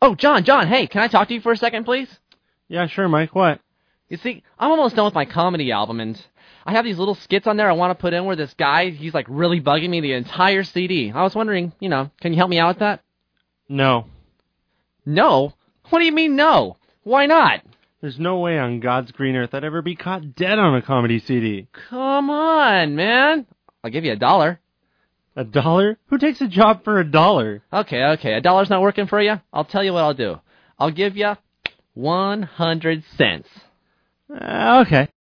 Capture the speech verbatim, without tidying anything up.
Oh, John, John, hey, can I talk to you for a second, please? Yeah, sure, Mike. What? You see, I'm almost done with my comedy album, and I have these little skits on there I want to put in where this guy, he's like really bugging me the entire C D. I was wondering, you know, can you help me out with that? No. No? What do you mean no? Why not? There's no way on God's green earth I'd ever be caught dead on a comedy C D. Come on, man. I'll give you a dollar. A dollar? Who takes a job for a dollar? Okay, okay. A dollar's not working for you? I'll tell you what I'll do. I'll give you one hundred cents. Uh, okay.